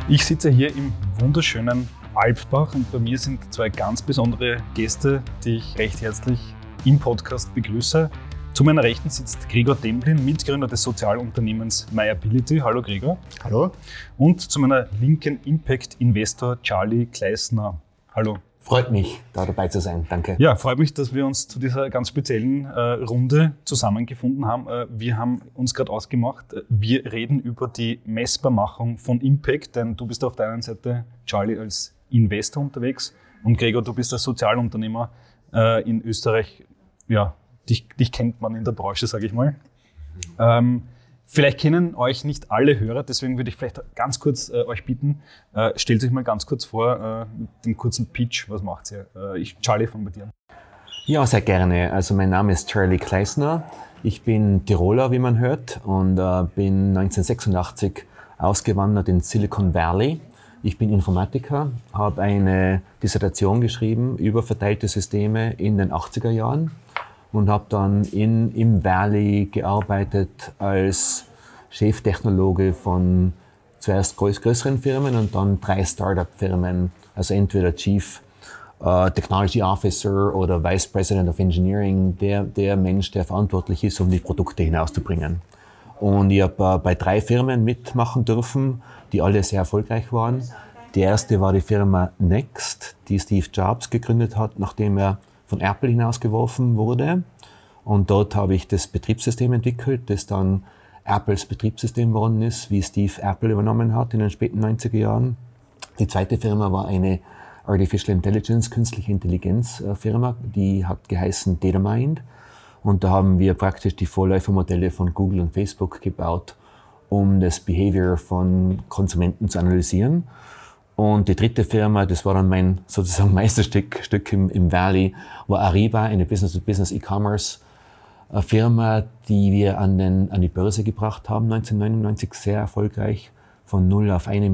Ich sitze hier im wunderschönen Alpbach und bei mir sind zwei ganz besondere Gäste, die ich recht herzlich im Podcast begrüße. Zu meiner Rechten sitzt Gregor Demblin, Mitgründer des Sozialunternehmens myAbility. Hallo Gregor. Hallo. Und zu meiner linken Impact-Investor Charlie Kleissner. Hallo. Freut mich, da dabei zu sein. Danke. Ja, freut mich, dass wir uns zu dieser ganz speziellen Runde zusammengefunden haben. Wir haben uns gerade ausgemacht, wir reden über die Messbarmachung von Impact, denn du bist auf der einen Seite, Charlie, als Investor unterwegs und Gregor, du bist als Sozialunternehmer in Österreich. Ja, dich kennt man in der Branche, sage ich mal. Vielleicht kennen euch nicht alle Hörer, deswegen würde ich vielleicht ganz kurz euch bitten, stellt euch mal ganz kurz vor, den kurzen Pitch, was macht ihr? Charlie, fang bei dir an. Ja, sehr gerne. Also mein Name ist Charlie Kleissner. Ich bin Tiroler, wie man hört, und bin 1986 ausgewandert in Silicon Valley. Ich bin Informatiker, habe eine Dissertation geschrieben über verteilte Systeme in den 80er Jahren. Und habe dann im Valley gearbeitet als Cheftechnologe von zuerst größeren Firmen und dann 3 Startup-Firmen. Also entweder Chief Technology Officer oder Vice President of Engineering, der Mensch, der verantwortlich ist, um die Produkte hinauszubringen. Und ich habe bei 3 Firmen mitmachen dürfen, die alle sehr erfolgreich waren. Die erste war die Firma Next, die Steve Jobs gegründet hat, nachdem er von Apple hinausgeworfen wurde. Und dort habe ich das Betriebssystem entwickelt, das dann Apples Betriebssystem geworden ist, wie Steve Apple übernommen hat in den späten 90er Jahren. Die zweite Firma war eine Artificial Intelligence, künstliche Intelligenz Firma, die hat geheißen Datamind. Und da haben wir praktisch die Vorläufermodelle von Google und Facebook gebaut, um das Behavior von Konsumenten zu analysieren. Und die dritte Firma, das war dann mein sozusagen Meisterstück im Valley, war Ariba, eine Business-to-Business E-Commerce-Firma, die wir an die Börse gebracht haben, 1999, sehr erfolgreich, von 0 auf 1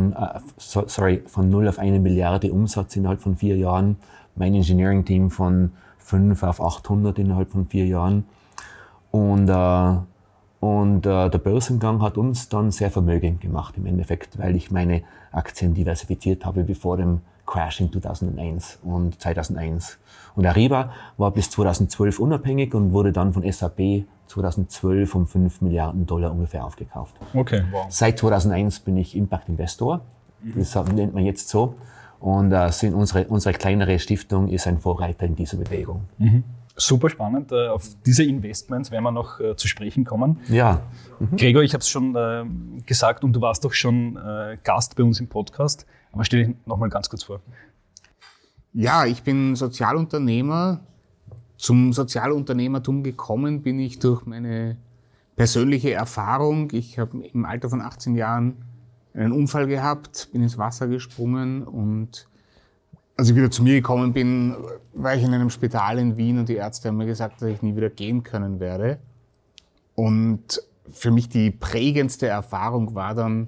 Milliarde Umsatz innerhalb von 4 Jahren. Mein Engineering-Team von 5 auf 800 innerhalb von 4 Jahren. Und der Börsengang hat uns dann sehr vermögend gemacht im Endeffekt, weil ich meine Aktien diversifiziert habe wie vor dem Crash in 2001 und 2001. Und Ariba war bis 2012 unabhängig und wurde dann von SAP 2012 um $5 Milliarden ungefähr aufgekauft. Okay, wow. Seit 2001 bin ich Impact Investor, das nennt man jetzt so. Und unsere kleinere Stiftung ist ein Vorreiter in dieser Bewegung. Mhm. Super spannend. Auf diese Investments werden wir noch zu sprechen kommen. Ja. Mhm. Gregor, ich habe es schon gesagt und du warst doch schon Gast bei uns im Podcast. Aber stell dich noch mal ganz kurz vor. Ja, ich bin Sozialunternehmer. Zum Sozialunternehmertum gekommen bin ich durch meine persönliche Erfahrung. Ich habe im Alter von 18 Jahren einen Unfall gehabt, bin ins Wasser gesprungen und als ich wieder zu mir gekommen bin, war ich in einem Spital in Wien und die Ärzte haben mir gesagt, dass ich nie wieder gehen können werde. Und für mich die prägendste Erfahrung war dann,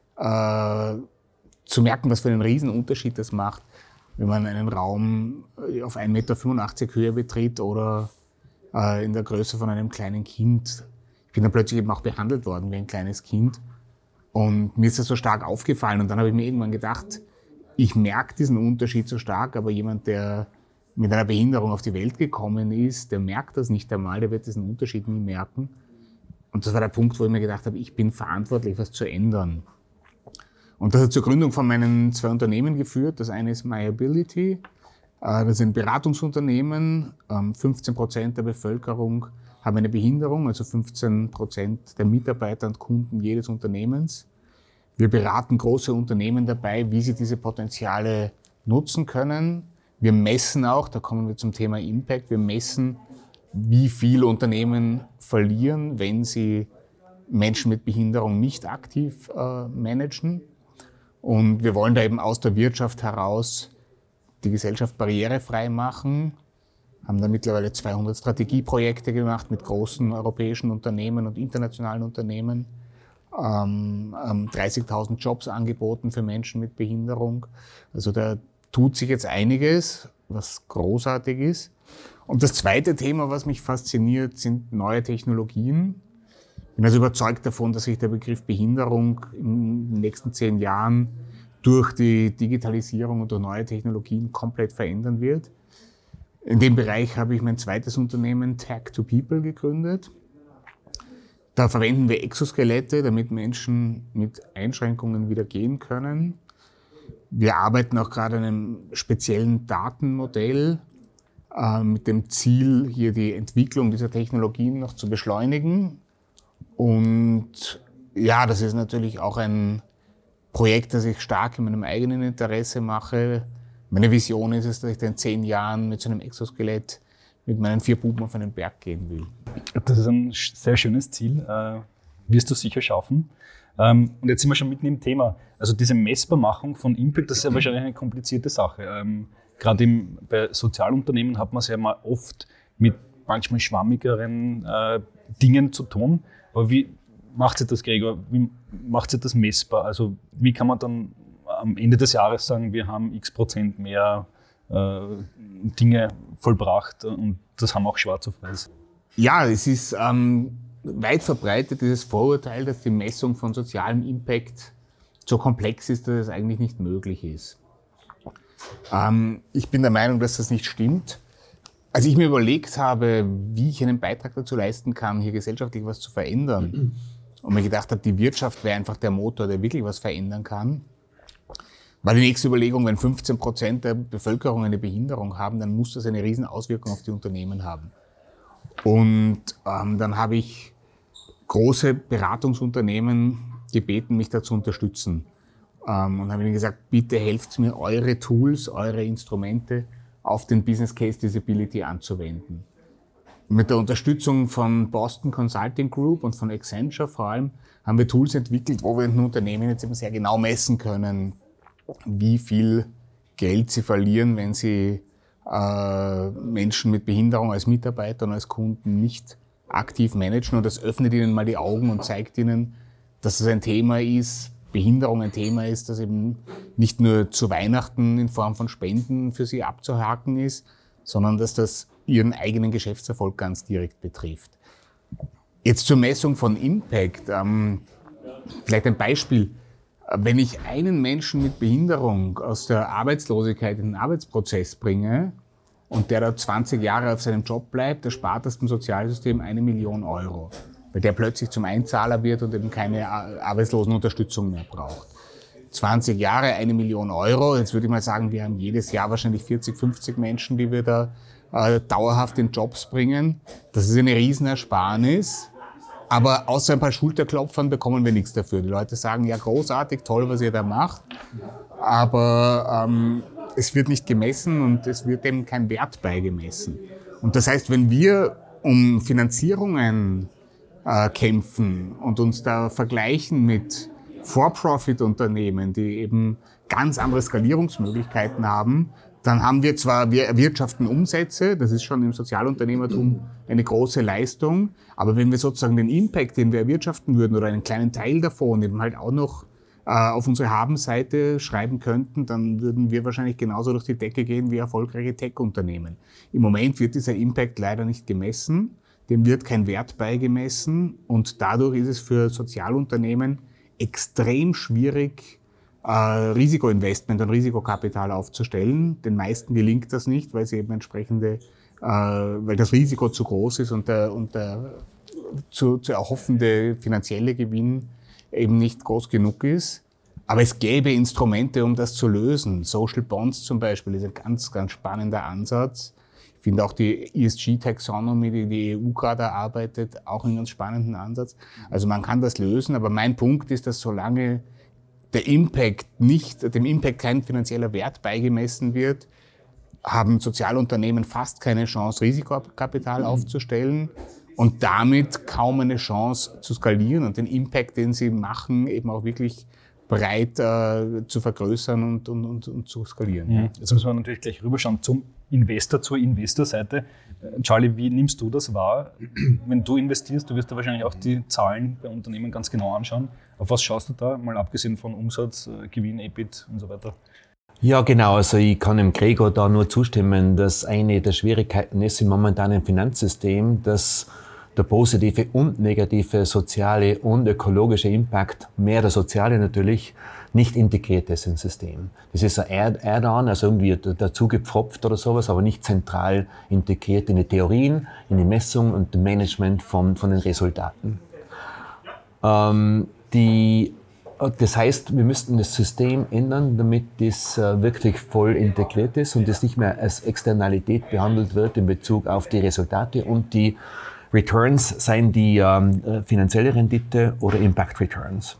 zu merken, was für einen Riesenunterschied das macht, wenn man einen Raum auf 1,85 Meter Höhe betritt oder in der Größe von einem kleinen Kind. Ich bin dann plötzlich eben auch behandelt worden wie ein kleines Kind. Und mir ist das so stark aufgefallen. Und dann habe ich mir irgendwann gedacht, ich merke diesen Unterschied so stark, aber jemand, der mit einer Behinderung auf die Welt gekommen ist, der merkt das nicht einmal, der wird diesen Unterschied nie merken. Und das war der Punkt, wo ich mir gedacht habe, ich bin verantwortlich, was zu ändern. Und das hat zur Gründung von meinen 2 Unternehmen geführt. Das eine ist myAbility. Das ist ein Beratungsunternehmen. 15% der Bevölkerung haben eine Behinderung, also 15% der Mitarbeiter und Kunden jedes Unternehmens. Wir beraten große Unternehmen dabei, wie sie diese Potenziale nutzen können. Wir messen auch, da kommen wir zum Thema Impact, wir messen, wie viel Unternehmen verlieren, wenn sie Menschen mit Behinderung nicht aktiv managen. Und wir wollen da eben aus der Wirtschaft heraus die Gesellschaft barrierefrei machen, haben da mittlerweile 200 Strategieprojekte gemacht mit großen europäischen Unternehmen und internationalen Unternehmen, 30.000 Jobs angeboten für Menschen mit Behinderung. Also da tut sich jetzt einiges, was großartig ist. Und das zweite Thema, was mich fasziniert, sind neue Technologien. Ich bin also überzeugt davon, dass sich der Begriff Behinderung in den nächsten 10 Jahren durch die Digitalisierung und durch neue Technologien komplett verändern wird. In dem Bereich habe ich mein zweites Unternehmen Tag2People gegründet. Da verwenden wir Exoskelette, damit Menschen mit Einschränkungen wieder gehen können. Wir arbeiten auch gerade an einem speziellen Datenmodell mit dem Ziel, hier die Entwicklung dieser Technologien noch zu beschleunigen. Und ja, das ist natürlich auch ein Projekt, das ich stark in meinem eigenen Interesse mache. Meine Vision ist es, dass ich in 10 Jahren mit so einem Exoskelett mit meinen 4 Buben auf einen Berg gehen will. Das ist ein sehr schönes Ziel. Wirst du sicher schaffen. Und jetzt sind wir schon mitten im Thema. Also diese Messbarmachung von Impact, das ist ja wahrscheinlich eine komplizierte Sache. Gerade bei Sozialunternehmen hat man es ja mal oft mit manchmal schwammigeren Dingen zu tun. Aber wie macht sich das, Gregor? Wie macht sich das messbar? Also wie kann man dann am Ende des Jahres sagen, wir haben x% mehr Dinge vollbracht und das haben auch schwarz auf weiß? Ja, es ist weit verbreitet, dieses Vorurteil, dass die Messung von sozialem Impact so komplex ist, dass es eigentlich nicht möglich ist. Ich bin der Meinung, dass das nicht stimmt. Als ich mir überlegt habe, wie ich einen Beitrag dazu leisten kann, hier gesellschaftlich was zu verändern, und mir gedacht habe, die Wirtschaft wäre einfach der Motor, der wirklich was verändern kann, war die nächste Überlegung, wenn 15% der Bevölkerung eine Behinderung haben, dann muss das eine riesen Auswirkung auf die Unternehmen haben. Und dann habe ich große Beratungsunternehmen gebeten, mich da zu unterstützen. Und habe ihnen gesagt, bitte helft mir, eure Tools, eure Instrumente auf den Business Case Disability anzuwenden. Mit der Unterstützung von Boston Consulting Group und von Accenture vor allem haben wir Tools entwickelt, wo wir in den Unternehmen jetzt eben sehr genau messen können, wie viel Geld sie verlieren, wenn sie Menschen mit Behinderung als Mitarbeiter und als Kunden nicht aktiv managen. Und das öffnet ihnen mal die Augen und zeigt ihnen, dass es ein Thema ist, Behinderung ein Thema ist, das eben nicht nur zu Weihnachten in Form von Spenden für sie abzuhaken ist, sondern dass das ihren eigenen Geschäftserfolg ganz direkt betrifft. Jetzt zur Messung von Impact. Vielleicht ein Beispiel. Wenn ich einen Menschen mit Behinderung aus der Arbeitslosigkeit in den Arbeitsprozess bringe und der da 20 Jahre auf seinem Job bleibt, der spart das dem Sozialsystem 1 Million Euro. Weil der plötzlich zum Einzahler wird und eben keine Arbeitslosenunterstützung mehr braucht. 20 Jahre, 1 Million Euro. Jetzt würde ich mal sagen, wir haben jedes Jahr wahrscheinlich 40, 50 Menschen, die wir da dauerhaft in Jobs bringen. Das ist eine Riesenersparnis. Aber außer ein paar Schulterklopfern bekommen wir nichts dafür. Die Leute sagen, ja, großartig, toll, was ihr da macht. Aber es wird nicht gemessen und es wird dem kein Wert beigemessen. Und das heißt, wenn wir um Finanzierungen kämpfen und uns da vergleichen mit For-Profit-Unternehmen, die eben ganz andere Skalierungsmöglichkeiten haben, dann haben wir zwar, wir erwirtschaften Umsätze, das ist schon im Sozialunternehmertum eine große Leistung, aber wenn wir sozusagen den Impact, den wir erwirtschaften würden oder einen kleinen Teil davon eben halt auch noch auf unsere Habenseite schreiben könnten, dann würden wir wahrscheinlich genauso durch die Decke gehen wie erfolgreiche Tech-Unternehmen. Im Moment wird dieser Impact leider nicht gemessen, dem wird kein Wert beigemessen und dadurch ist es für Sozialunternehmen extrem schwierig, Risikoinvestment und Risikokapital aufzustellen. Den meisten gelingt das nicht, weil sie eben weil das Risiko zu groß ist und der zu erhoffende finanzielle Gewinn eben nicht groß genug ist. Aber es gäbe Instrumente, um das zu lösen. Social Bonds zum Beispiel ist ein ganz, ganz spannender Ansatz. Ich finde auch die ESG-Taxonomy, die die EU gerade erarbeitet, auch einen ganz spannenden Ansatz. Also man kann das lösen, aber mein Punkt ist, dass solange dem Impact kein finanzieller Wert beigemessen wird, haben Sozialunternehmen fast keine Chance, Risikokapital aufzustellen und damit kaum eine Chance zu skalieren und den Impact, den sie machen, eben auch wirklich breit zu vergrößern und zu skalieren. Ja. Jetzt müssen wir natürlich gleich rüberschauen zum Investor, zur Investorseite. Charlie, wie nimmst du das wahr? Wenn du investierst, du wirst ja wahrscheinlich auch die Zahlen bei Unternehmen ganz genau anschauen. Auf was schaust du da, mal abgesehen von Umsatz, Gewinn, EBIT und so weiter? Ja, genau. Also ich kann dem Gregor da nur zustimmen, dass eine der Schwierigkeiten ist im momentanen Finanzsystem, dass der positive und negative soziale und ökologische Impact, mehr der soziale natürlich, nicht integriert ist ins System. Das ist ein Add-on, also irgendwie dazu gepfropft oder sowas, aber nicht zentral integriert in die Theorien, in die Messung und das Management von den Resultaten. Das heißt, wir müssten das System ändern, damit das wirklich voll integriert ist und das nicht mehr als Externalität behandelt wird in Bezug auf die Resultate und die Returns, seien die finanzielle Rendite oder Impact Returns.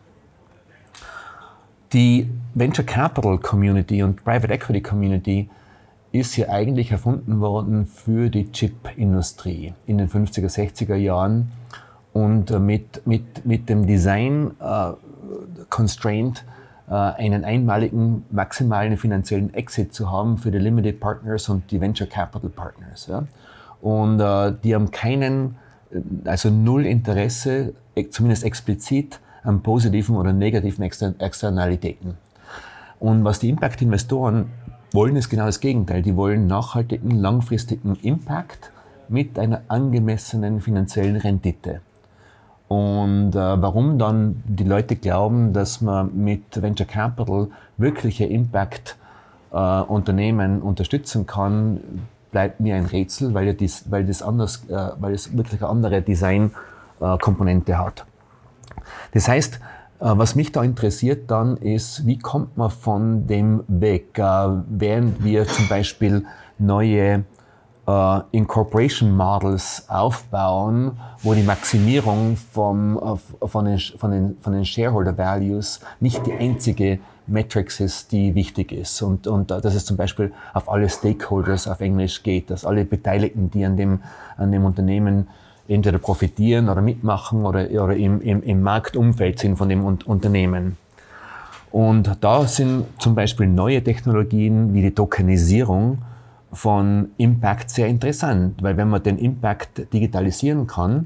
Die Venture Capital Community und Private Equity Community ist ja eigentlich erfunden worden für die Chip-Industrie in den 50er, 60er Jahren und mit dem Design Constraint einen einmaligen maximalen finanziellen Exit zu haben für die Limited Partners und die Venture Capital Partners. Ja? Und die haben null Interesse, zumindest explizit, an positiven oder negativen Externalitäten. Und was die Impact-Investoren wollen, ist genau das Gegenteil. Die wollen nachhaltigen, langfristigen Impact mit einer angemessenen finanziellen Rendite. Und warum dann die Leute glauben, dass man mit Venture Capital wirkliche Impact-Unternehmen unterstützen kann, bleibt mir ein Rätsel, weil es wirklich eine andere Design-Komponente hat. Das heißt, was mich da interessiert dann ist, wie kommt man von dem weg, während wir zum Beispiel neue Incorporation Models aufbauen, wo die Maximierung von den Shareholder Values nicht die einzige Metrics ist, die wichtig ist. Und dass es zum Beispiel auf alle Stakeholders auf Englisch geht, dass alle Beteiligten, die an dem Unternehmen entweder profitieren oder mitmachen oder im Marktumfeld sind von dem Unternehmen. Und da sind zum Beispiel neue Technologien wie die Tokenisierung von Impact sehr interessant, weil wenn man den Impact digitalisieren kann,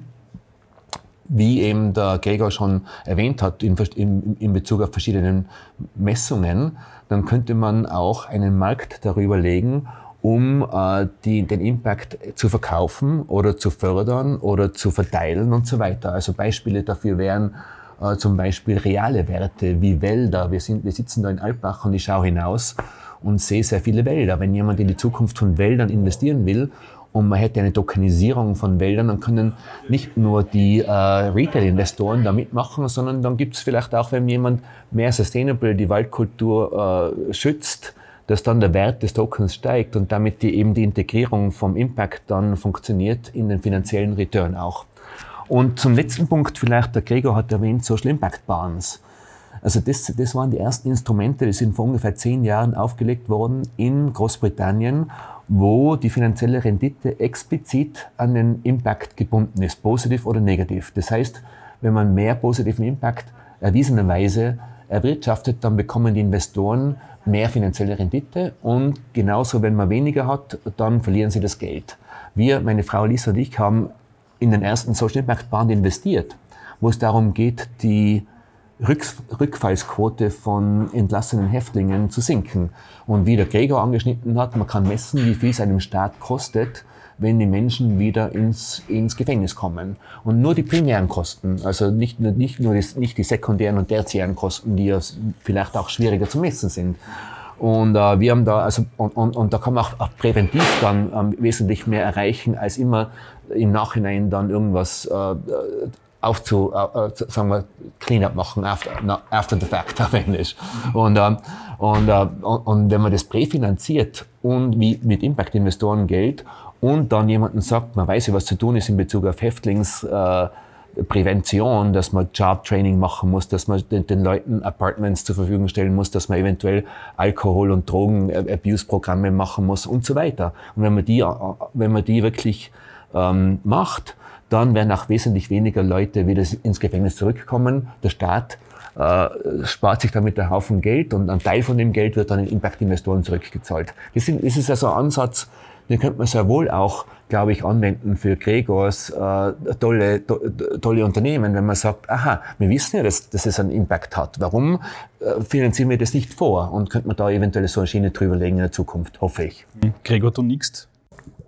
wie eben der Gregor schon erwähnt hat in Bezug auf verschiedene Messungen, dann könnte man auch einen Markt darüber legen, um den Impact zu verkaufen oder zu fördern oder zu verteilen und so weiter. Also Beispiele dafür wären zum Beispiel reale Werte wie Wälder. Wir sitzen da in Alpbach und ich schaue hinaus und sehe sehr viele Wälder. Wenn jemand in die Zukunft von Wäldern investieren will und man hätte eine Tokenisierung von Wäldern, dann können nicht nur die Retail-Investoren da mitmachen, sondern dann gibt es vielleicht auch, wenn jemand mehr sustainable die Waldkultur schützt, dass dann der Wert des Tokens steigt und damit die Integrierung vom Impact dann funktioniert in den finanziellen Return auch. Und zum letzten Punkt vielleicht, der Gregor hat erwähnt, Social Impact Bonds. Also das waren die ersten Instrumente, die sind vor ungefähr 10 Jahren aufgelegt worden in Großbritannien, wo die finanzielle Rendite explizit an den Impact gebunden ist, positiv oder negativ. Das heißt, wenn man mehr positiven Impact erwiesenerweise erwirtschaftet, dann bekommen die Investoren mehr finanzielle Rendite und genauso, wenn man weniger hat, dann verlieren sie das Geld. Wir, meine Frau Lisa und ich, haben in den ersten Social Impact Bond investiert, wo es darum geht, die Rückfallsquote von entlassenen Häftlingen zu sinken. Und wie der Gregor angeschnitten hat, man kann messen, wie viel es einem Staat kostet, wenn die Menschen wieder ins Gefängnis kommen. Und nur die primären Kosten, also nicht die sekundären und tertiären Kosten, die ja vielleicht auch schwieriger zu messen sind. Und wir haben da, und da kann man auch präventiv dann wesentlich mehr erreichen, als immer im Nachhinein dann irgendwas sagen wir, Cleanup machen, after the fact auf Englisch. Und wenn man das präfinanziert und wie mit Impact-Investoren Geld und dann jemanden sagt, man weiß ja, was zu tun ist in Bezug auf Häftlingsprävention, dass man Jobtraining machen muss, dass man den Leuten Apartments zur Verfügung stellen muss, dass man eventuell Alkohol- und Drogen-Abuse-Programme machen muss und so weiter. Und wenn man die wirklich macht, dann werden auch wesentlich weniger Leute wieder ins Gefängnis zurückkommen. Der Staat spart sich damit einen Haufen Geld und ein Teil von dem Geld wird dann in Impact-Investoren zurückgezahlt. Das ist also ein Ansatz, den könnte man sehr wohl auch, glaube ich, anwenden für Gregors tolle Unternehmen, wenn man sagt, aha, wir wissen ja, dass es einen Impact hat. Warum finanzieren wir das nicht vor? Und könnte man da eventuell so eine Schiene drüber legen in der Zukunft, hoffe ich. Gregor, du nickst.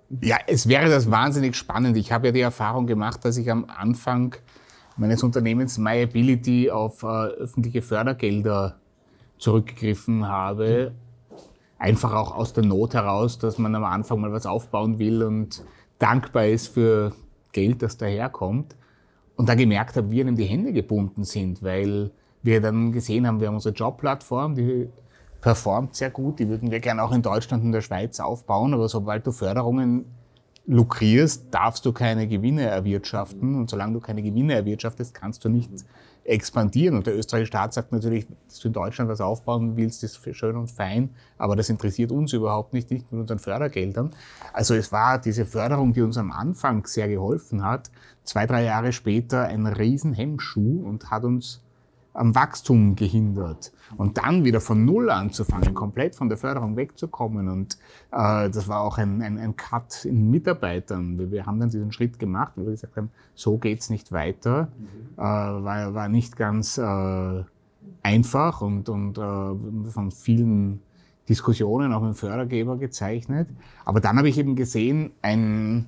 Ja, es wäre das wahnsinnig spannend. Ich habe ja die Erfahrung gemacht, dass ich am Anfang meines Unternehmens MyAbility auf öffentliche Fördergelder zurückgegriffen habe. Einfach auch aus der Not heraus, dass man am Anfang mal was aufbauen will und dankbar ist für Geld, das daherkommt. Und da gemerkt habe, wie einem die Hände gebunden sind, weil wir dann gesehen haben, wir haben unsere Jobplattform, die performt sehr gut, die würden wir gerne auch in Deutschland und der Schweiz aufbauen, aber sobald du Förderungen lukrierst, darfst du keine Gewinne erwirtschaften und solange du keine Gewinne erwirtschaftest, kannst du nicht expandieren. Und der österreichische Staat sagt natürlich, dass du in Deutschland was aufbauen willst, ist schön und fein, aber das interessiert uns überhaupt nicht mit unseren Fördergeldern. Also es war diese Förderung, die uns am Anfang sehr geholfen hat, 2-3 Jahre später ein riesen Hemmschuh und hat uns am Wachstum gehindert. Und dann wieder von Null anzufangen, komplett von der Förderung wegzukommen. Und das war auch ein Cut in Mitarbeitern. Wir haben dann diesen Schritt gemacht, weil wir gesagt haben, so geht's nicht weiter. War nicht ganz einfach und von vielen Diskussionen auch mit dem Fördergeber gezeichnet. Aber dann habe ich eben gesehen, ein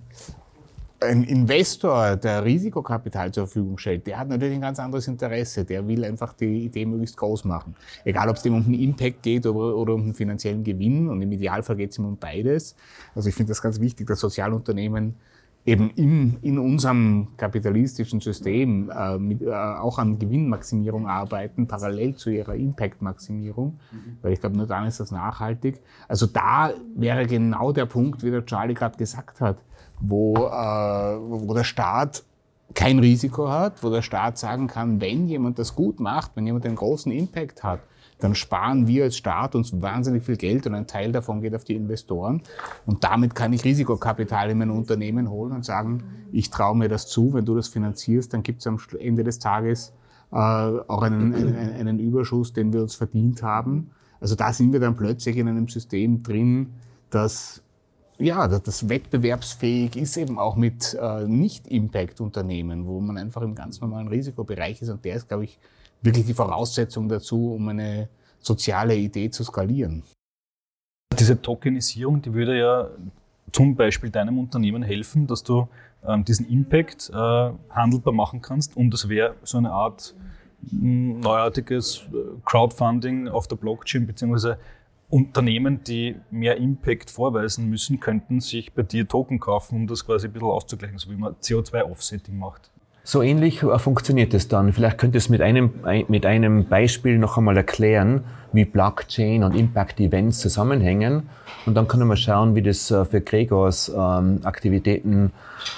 Investor, der Risikokapital zur Verfügung stellt, der hat natürlich ein ganz anderes Interesse. Der will einfach die Idee möglichst groß machen. Egal, ob es dem um den Impact geht oder um den finanziellen Gewinn. Und im Idealfall geht es ihm um beides. Also ich finde das ganz wichtig, dass Sozialunternehmen eben in unserem kapitalistischen System auch an Gewinnmaximierung arbeiten, parallel zu ihrer Impact-Maximierung. Weil ich glaube, nur dann ist das nachhaltig. Also da wäre genau der Punkt, wie der Charlie gerade gesagt hat, wo der Staat kein Risiko hat, wo der Staat sagen kann, wenn jemand das gut macht, wenn jemand einen großen Impact hat, dann sparen wir als Staat uns wahnsinnig viel Geld und ein Teil davon geht auf die Investoren. Und damit kann ich Risikokapital in mein Unternehmen holen und sagen, ich traue mir das zu, wenn du das finanzierst, dann gibt es am Ende des Tages auch einen Überschuss, den wir uns verdient haben. Also da sind wir dann plötzlich in einem System drin, das wettbewerbsfähig ist eben auch mit Nicht-Impact-Unternehmen, wo man einfach im ganz normalen Risikobereich ist. Und der ist, glaube ich, wirklich die Voraussetzung dazu, um eine soziale Idee zu skalieren. Diese Tokenisierung, die würde ja zum Beispiel deinem Unternehmen helfen, dass du diesen Impact handelbar machen kannst. Und das wäre so eine Art neuartiges Crowdfunding auf der Blockchain, beziehungsweise Unternehmen, die mehr Impact vorweisen müssen, könnten sich bei dir Token kaufen, um das quasi ein bisschen auszugleichen, so wie man CO2-Offsetting macht. So ähnlich funktioniert es dann. Vielleicht könnt ihr es mit einem Beispiel noch einmal erklären, wie Blockchain und Impact-Events zusammenhängen. Und dann können wir schauen, wie das für Gregors Aktivitäten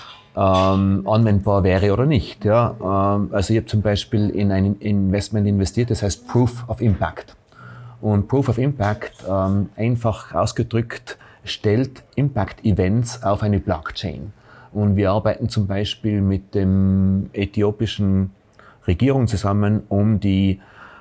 anwendbar wäre oder nicht. Ja? Also ich habe zum Beispiel in ein Investment investiert, das heißt Proof of Impact. Und Proof of Impact, einfach ausgedrückt, stellt Impact-Events auf eine Blockchain. Und wir arbeiten zum Beispiel mit dem äthiopischen Regierung zusammen, um die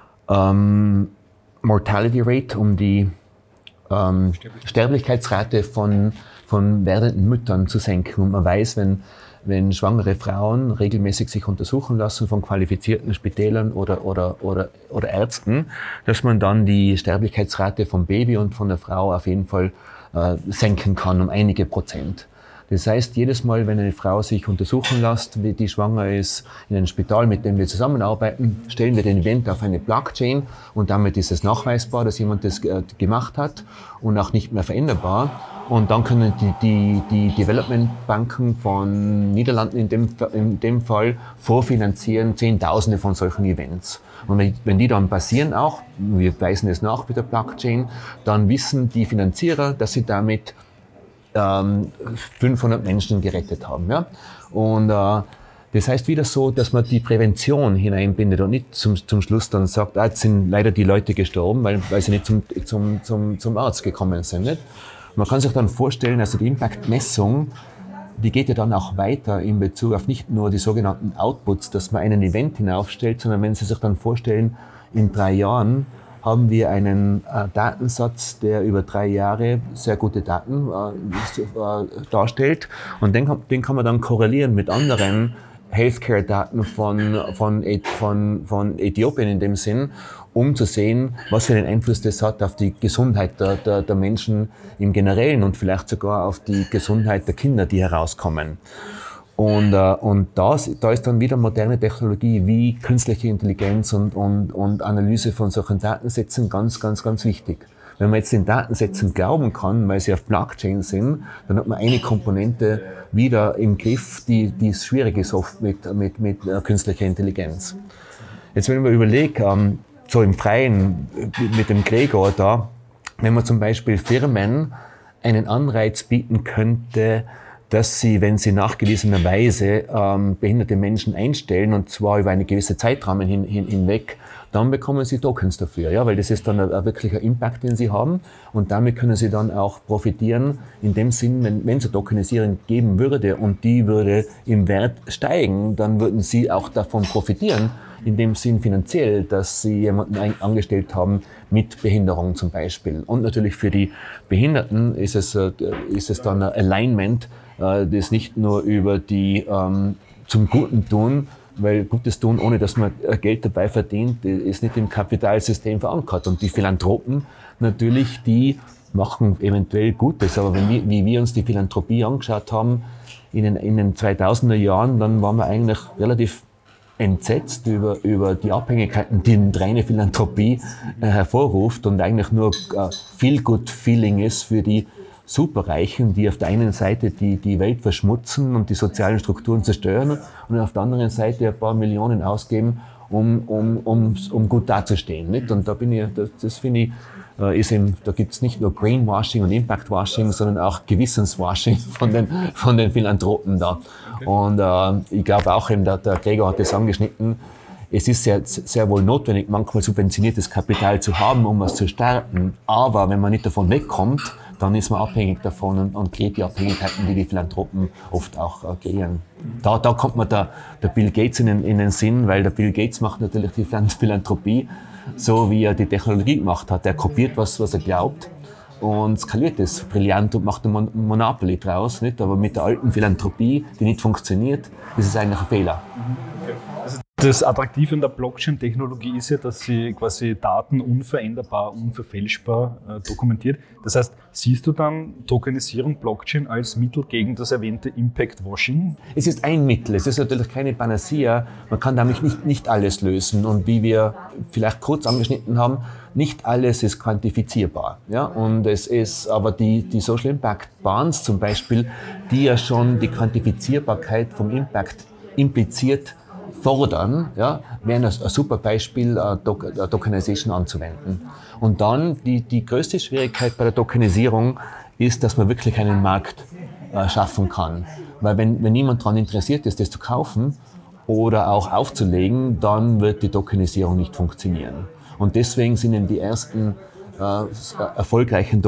Mortality Rate, um die Sterblichkeitsrate von werdenden Müttern zu senken. Und man weiß, wenn schwangere Frauen regelmäßig sich untersuchen lassen von qualifizierten Spitälern oder Ärzten, dass man dann die Sterblichkeitsrate vom Baby und von der Frau auf jeden Fall senken kann um einige Prozent. Das heißt, jedes Mal, wenn eine Frau sich untersuchen lässt, wie die schwanger ist, in einem Spital, mit dem wir zusammenarbeiten, stellen wir den Event auf eine Blockchain und damit ist es nachweisbar, dass jemand das gemacht hat und auch nicht mehr veränderbar. Und dann können die Development-Banken von Niederlanden in dem Fall vorfinanzieren Zehntausende von solchen Events. Und wenn die dann passieren auch, wir weisen es nach mit der Blockchain, dann wissen die Finanzierer, dass sie damit 500 Menschen gerettet haben. Ja? Und das heißt wieder so, dass man die Prävention hineinbindet und nicht zum Schluss dann sagt, jetzt sind leider die Leute gestorben, weil sie nicht zum Arzt gekommen sind. Nicht? Man kann sich dann vorstellen, also die Impact-Messung, die geht ja dann auch weiter in Bezug auf nicht nur die sogenannten Outputs, dass man einen Event hinaufstellt, sondern wenn Sie sich dann vorstellen, in 3 Jahren haben wir einen Datensatz, der über 3 Jahre sehr gute Daten darstellt. Und den kann man dann korrelieren mit anderen Healthcare-Daten von Äthiopien in dem Sinn, um zu sehen, was für einen Einfluss das hat auf die Gesundheit der Menschen im Generellen und vielleicht sogar auf die Gesundheit der Kinder, die herauskommen. Und da ist dann wieder moderne Technologie wie künstliche Intelligenz und Analyse von solchen Datensätzen ganz, ganz, ganz wichtig. Wenn man jetzt den Datensätzen glauben kann, weil sie auf Blockchain sind, dann hat man eine Komponente wieder im Griff, die es schwierig ist oft mit künstlicher Intelligenz. Jetzt, wenn man überlegt, so im Freien mit dem Gregor da, wenn man zum Beispiel Firmen einen Anreiz bieten könnte, dass sie, wenn sie nachgewiesenerweise behinderte Menschen einstellen, und zwar über einen gewissen Zeitrahmen hinweg, dann bekommen sie Tokens dafür, ja, weil das ist dann ein wirklicher Impact, den sie haben, und damit können sie dann auch profitieren, in dem Sinn, wenn es eine Tokenisierung geben würde und die würde im Wert steigen, dann würden sie auch davon profitieren, in dem Sinn finanziell, dass sie jemanden angestellt haben mit Behinderung zum Beispiel. Und natürlich für die Behinderten ist es dann ein Alignment, das nicht nur über die zum Guten tun, weil Gutes tun, ohne dass man Geld dabei verdient, ist nicht im Kapitalsystem verankert. Und die Philanthropen natürlich, die machen eventuell Gutes. Aber wie wir uns die Philanthropie angeschaut haben in den 2000er Jahren, dann waren wir eigentlich relativ entsetzt über die Abhängigkeiten, die eine reine Philanthropie hervorruft und eigentlich nur Feel-Good-Feeling ist für die Superreichen, die auf der einen Seite die Welt verschmutzen und die sozialen Strukturen zerstören und auf der anderen Seite ein paar Millionen ausgeben, um gut dazustehen. Nicht? Und da das finde ich, da gibt es nicht nur Greenwashing und Impactwashing, sondern auch Gewissenswashing von den Philanthropen da. Okay. Und ich glaube auch, der Gregor hat das angeschnitten, es ist sehr, sehr wohl notwendig, manchmal subventioniertes Kapital zu haben, um was zu starten. Aber wenn man nicht davon wegkommt, dann ist man abhängig davon und kriegt die Abhängigkeiten, die Philanthropen oft auch kreieren. Da kommt man der Bill Gates in den Sinn, weil der Bill Gates macht natürlich die Philanthropie, so wie er die Technologie gemacht hat. Er kopiert was er glaubt und skaliert es brillant und macht ein Monopoly draus. Nicht? Aber mit der alten Philanthropie, die nicht funktioniert, ist es eigentlich ein Fehler. Das Attraktive an der Blockchain-Technologie ist ja, dass sie quasi Daten unveränderbar, unverfälschbar dokumentiert. Das heißt, siehst du dann Tokenisierung, Blockchain als Mittel gegen das erwähnte Impact-Washing? Es ist ein Mittel, es ist natürlich keine Panacea. Man kann damit nicht alles lösen. Und wie wir vielleicht kurz angeschnitten haben, nicht alles ist quantifizierbar. Ja? Und es ist aber die Social Impact Bonds zum Beispiel, die ja schon die Quantifizierbarkeit vom Impact impliziert fordern, ja, wären ein super Beispiel, Tokenization anzuwenden. Und dann die größte Schwierigkeit bei der Tokenisierung ist, dass man wirklich einen Markt schaffen kann. Weil wenn niemand daran interessiert ist, das zu kaufen oder auch aufzulegen, dann wird die Tokenisierung nicht funktionieren. Und deswegen sind eben die ersten erfolgreichen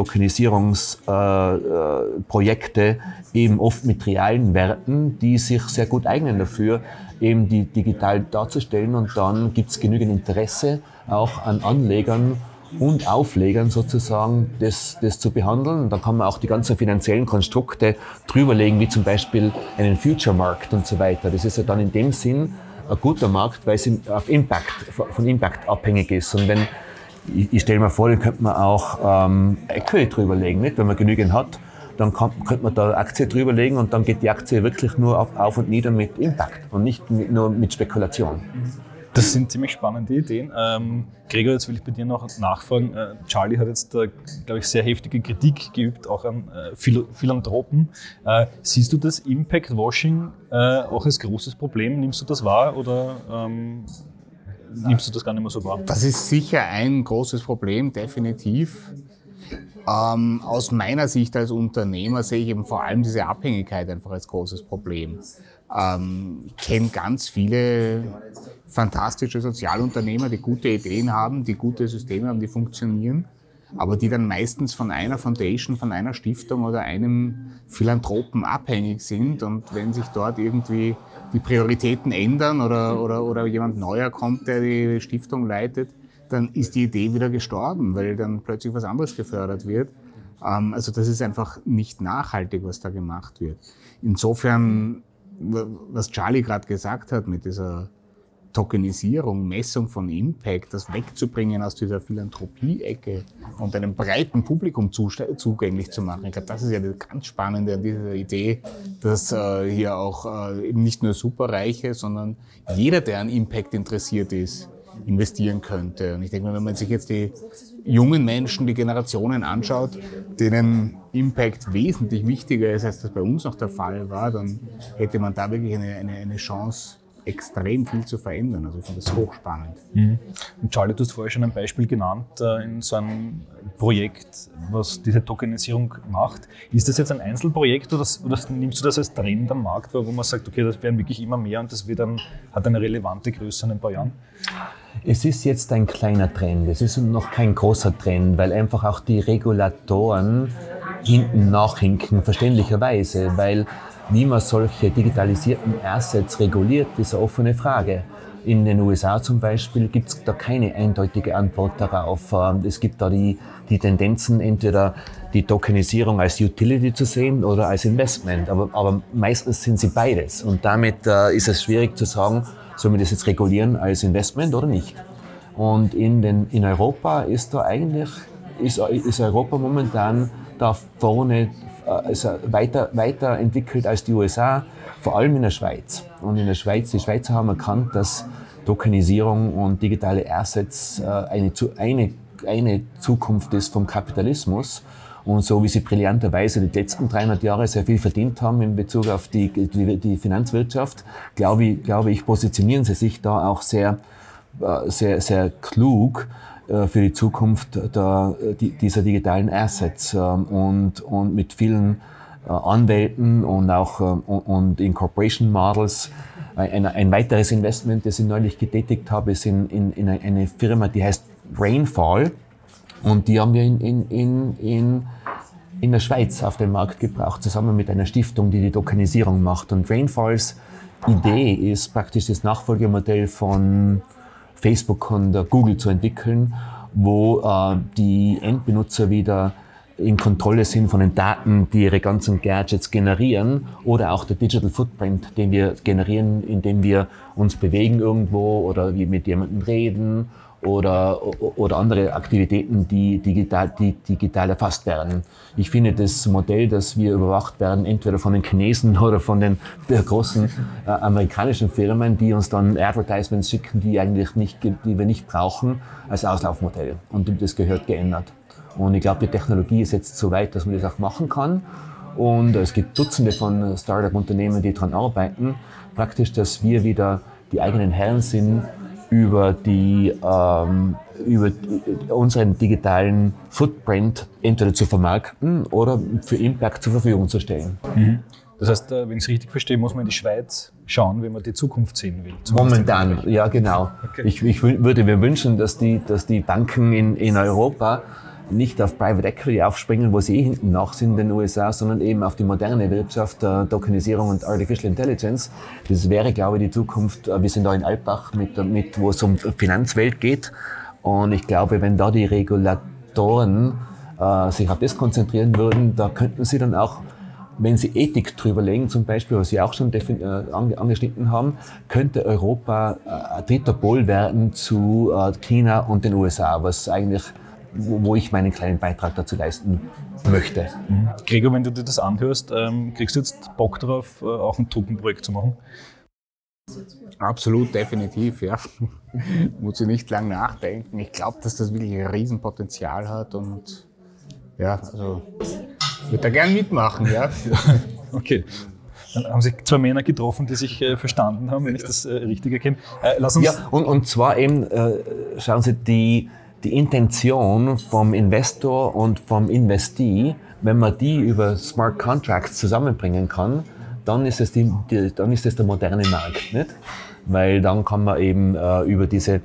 Tokenisierungsprojekte eben oft mit realen Werten, die sich sehr gut eignen dafür, eben die digital darzustellen. Und dann gibt es genügend Interesse auch an Anlegern und Auflegern sozusagen, das zu behandeln. Und dann kann man auch die ganzen finanziellen Konstrukte drüberlegen, wie zum Beispiel einen Future-Markt und so weiter. Das ist ja dann in dem Sinn ein guter Markt, weil es von Impact abhängig ist. Und wenn ich stelle mir vor, den könnte man auch Equity drüberlegen, nicht? Wenn man genügend hat, dann könnte man da Aktie drüberlegen und dann geht die Aktie wirklich nur auf und nieder mit Impact und nicht nur mit Spekulation. Das sind ziemlich spannende Ideen. Gregor, jetzt will ich bei dir noch nachfragen. Charlie hat jetzt, glaube ich, sehr heftige Kritik geübt, auch an Philanthropen. Siehst du das Impact-Washing auch als großes Problem? Nimmst du das wahr oder nimmst du das gar nicht mehr so wahr? Das ist sicher ein großes Problem, definitiv. Aus meiner Sicht als Unternehmer sehe ich eben vor allem diese Abhängigkeit einfach als großes Problem. Ich kenne ganz viele fantastische Sozialunternehmer, die gute Ideen haben, die gute Systeme haben, die funktionieren, aber die dann meistens von einer Foundation, von einer Stiftung oder einem Philanthropen abhängig sind. Und wenn sich dort irgendwie die Prioritäten ändern oder jemand neuer kommt, der die Stiftung leitet, dann ist die Idee wieder gestorben, weil dann plötzlich was anderes gefördert wird. Also das ist einfach nicht nachhaltig, was da gemacht wird. Insofern was Charlie gerade gesagt hat mit dieser Tokenisierung, Messung von Impact, das wegzubringen aus dieser Philanthropie-Ecke und einem breiten Publikum zugänglich zu machen. Ich glaube, das ist ja das ganz Spannende an dieser Idee, dass hier auch eben nicht nur Superreiche, sondern jeder, der an Impact interessiert ist, investieren könnte. Und ich denke mal, wenn man sich jetzt die jungen Menschen, die Generationen anschaut, denen Impact wesentlich wichtiger ist, als das bei uns noch der Fall war, dann hätte man da wirklich eine Chance, extrem viel zu verändern. Also ich finde das hochspannend. Und Charlie, du hast vorher schon ein Beispiel genannt in so einem Projekt, was diese Tokenisierung macht. Ist das jetzt ein Einzelprojekt oder nimmst du das als Trend am Markt wahr, wo man sagt, okay, das werden wirklich immer mehr und das hat eine relevante Größe in ein paar Jahren? Es ist jetzt ein kleiner Trend, es ist noch kein großer Trend, weil einfach auch die Regulatoren hinten nachhinken, verständlicherweise, weil wie man solche digitalisierten Assets reguliert, ist eine offene Frage. In den USA zum Beispiel gibt es da keine eindeutige Antwort darauf. Es gibt da die Tendenzen, entweder die Tokenisierung als Utility zu sehen oder als Investment. Aber meistens sind sie beides. Und damit ist es schwierig zu sagen, sollen wir das jetzt regulieren als Investment oder nicht. Und in Europa ist Europa momentan da vorne weiterentwickelt als die USA, vor allem in der Schweiz. Und in der Schweiz, die Schweizer haben erkannt, dass Tokenisierung und digitale Assets eine Zukunft ist vom Kapitalismus. Und so wie sie brillanterweise die letzten 300 Jahre sehr viel verdient haben in Bezug auf die Finanzwirtschaft, glaube ich, positionieren sie sich da auch sehr klug für die Zukunft dieser digitalen Assets und mit vielen Anwälten und auch und Incorporation Models. Ein weiteres Investment, das ich neulich getätigt habe, ist in eine Firma, die heißt Rainfall, und die haben wir in der Schweiz auf den Markt gebracht, zusammen mit einer Stiftung, die Tokenisierung macht. Und Rainfalls Idee ist praktisch das Nachfolgemodell von Facebook und Google zu entwickeln, wo die Endbenutzer wieder in Kontrolle sind von den Daten, die ihre ganzen Gadgets generieren, oder auch der Digital Footprint, den wir generieren, indem wir uns bewegen irgendwo oder wir mit jemandem reden oder andere Aktivitäten, die digital erfasst werden. Ich finde das Modell, dass wir überwacht werden, entweder von den Chinesen oder von den großen amerikanischen Firmen, die uns dann Advertisements schicken, die wir nicht brauchen, als Auslaufmodell. Und das gehört geändert. Und ich glaube, die Technologie ist jetzt so weit, dass man das auch machen kann. Und es gibt Dutzende von Startup-Unternehmen, die daran arbeiten, praktisch, dass wir wieder die eigenen Herren sind über unseren digitalen Footprint entweder zu vermarkten oder für Impact zur Verfügung zu stellen. Das heißt, wenn ich es richtig verstehe, muss man in die Schweiz schauen, wenn man die Zukunft sehen will. Momentan, ja genau. Okay. Ich würde mir wünschen, dass die Banken in Europa nicht auf Private Equity aufspringen, wo sie hinten nach sind in den USA, sondern eben auf die moderne Wirtschaft, Tokenisierung und Artificial Intelligence. Das wäre, glaube ich, die Zukunft. Wir sind da in Alpbach, wo es um Finanzwelt geht. Und ich glaube, wenn da die Regulatoren sich auf das konzentrieren würden, da könnten sie dann auch, wenn sie Ethik drüber legen, zum Beispiel, was Sie auch schon angeschnitten haben, könnte Europa ein dritter Pol werden zu China und den USA, was eigentlich wo ich meinen kleinen Beitrag dazu leisten möchte. Gregor, wenn du dir das anhörst, kriegst du jetzt Bock darauf, auch ein Tokenprojekt zu machen? Absolut, definitiv, ja. Muss ich nicht lang nachdenken. Ich glaube, dass das wirklich ein Riesenpotenzial hat und ja, also ich würde da gern mitmachen, ja. Okay. Dann haben sich zwei Männer getroffen, die sich verstanden haben, wenn ich das richtig erkenne. Lass uns und zwar eben, schauen Sie, die Intention vom Investor und vom Investee, wenn man die über Smart Contracts zusammenbringen kann, dann ist es der moderne Markt, nicht? Weil dann kann man eben über diese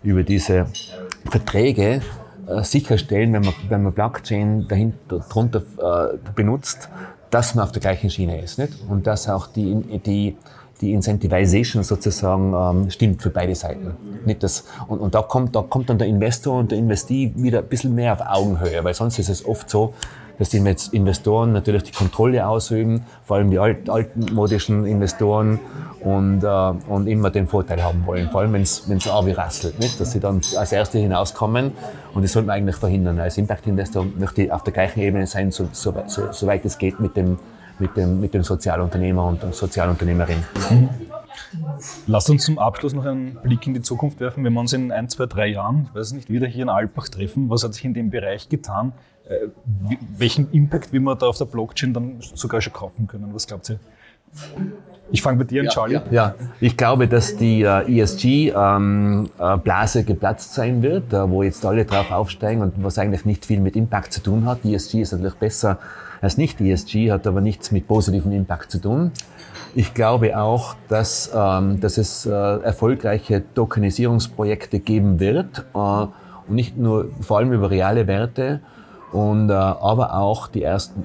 Verträge sicherstellen, wenn man Blockchain drunter benutzt, dass man auf der gleichen Schiene ist, nicht? Und dass auch die Incentivization sozusagen stimmt für beide Seiten. Nicht das, und da kommt dann der Investor und der Investee wieder ein bisschen mehr auf Augenhöhe, weil sonst ist es oft so, dass die Investoren natürlich die Kontrolle ausüben, vor allem die altmodischen Investoren und immer den Vorteil haben wollen, vor allem wenn es auch rasselt, nicht? Dass sie dann als Erste hinauskommen und das sollte man eigentlich verhindern. Als Impact-Investor möchte ich auf der gleichen Ebene sein, soweit es geht mit dem Sozialunternehmer und der Sozialunternehmerin. Mhm. Lasst uns zum Abschluss noch einen Blick in die Zukunft werfen. Wenn wir uns in 1, 2, 3 Jahren, ich weiß nicht, wieder hier in Alpbach treffen, was hat sich in dem Bereich getan? Welchen Impact will man da auf der Blockchain dann sogar schon kaufen können? Was glaubt ihr? Ich fange bei dir an, Charlie. Ja, ich glaube, dass die ESG-Blase geplatzt sein wird, wo jetzt alle drauf aufsteigen und was eigentlich nicht viel mit Impact zu tun hat. ESG ist natürlich besser als nicht ESG, hat aber nichts mit positivem Impact zu tun. Ich glaube auch, dass es erfolgreiche Tokenisierungsprojekte geben wird und nicht nur, vor allem über reale Werte, aber auch die ersten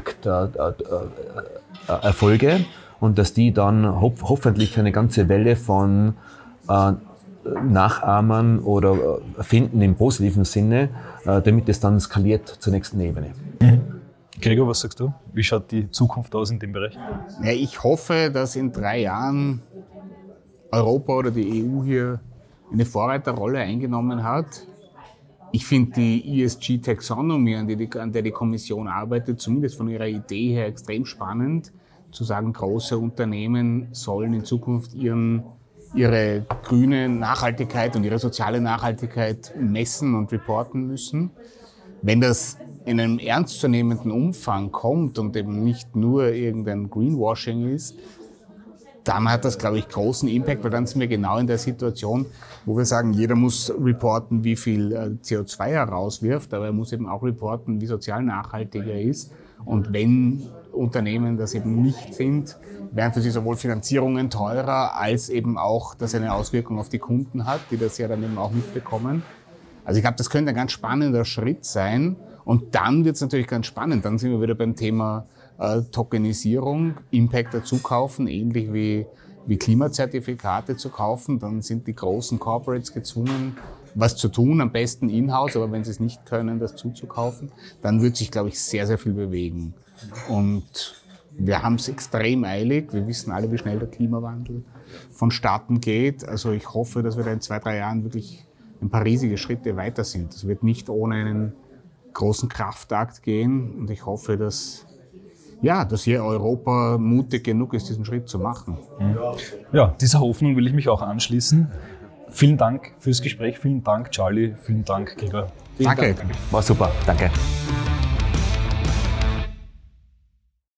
Impact-Erfolge und dass die dann hoffentlich eine ganze Welle von Nachahmern oder finden im positiven Sinne, damit es dann skaliert zur nächsten Ebene. Gregor, was sagst du? Wie schaut die Zukunft aus in dem Bereich? Ja, ich hoffe, dass in 3 Jahren Europa oder die EU hier eine Vorreiterrolle eingenommen hat. Ich finde die ESG-Taxonomy, an der die Kommission arbeitet, zumindest von ihrer Idee her extrem spannend, zu sagen, große Unternehmen sollen in Zukunft ihre grüne Nachhaltigkeit und ihre soziale Nachhaltigkeit messen und reporten müssen. Wenn das in einem ernstzunehmenden Umfang kommt und eben nicht nur irgendein Greenwashing ist, dann hat das, glaube ich, großen Impact, weil dann sind wir genau in der Situation, wo wir sagen, jeder muss reporten, wie viel CO2 er rauswirft, aber er muss eben auch reporten, wie sozial nachhaltig er ist. Und wenn Unternehmen das eben nicht sind, werden für sie sowohl Finanzierungen teurer, als eben auch, dass eine Auswirkung auf die Kunden hat, die das ja dann eben auch mitbekommen. Also ich glaube, das könnte ein ganz spannender Schritt sein. Und dann wird es natürlich ganz spannend. Dann sind wir wieder beim Thema Tokenisierung, Impact dazu kaufen, ähnlich wie Klimazertifikate zu kaufen. Dann sind die großen Corporates gezwungen, was zu tun, am besten in-house, aber wenn sie es nicht können, das zuzukaufen. Dann wird sich, glaube ich, sehr, sehr viel bewegen. Und wir haben es extrem eilig. Wir wissen alle, wie schnell der Klimawandel vonstatten geht. Also ich hoffe, dass wir da in 2, 3 Jahren wirklich ein paar riesige Schritte weiter sind. Das wird nicht ohne einen großen Kraftakt gehen und ich hoffe, dass hier Europa mutig genug ist, diesen Schritt zu machen. Ja, dieser Hoffnung will ich mich auch anschließen. Vielen Dank fürs Gespräch, vielen Dank Charlie, vielen Dank Gregor. Danke. War super, danke.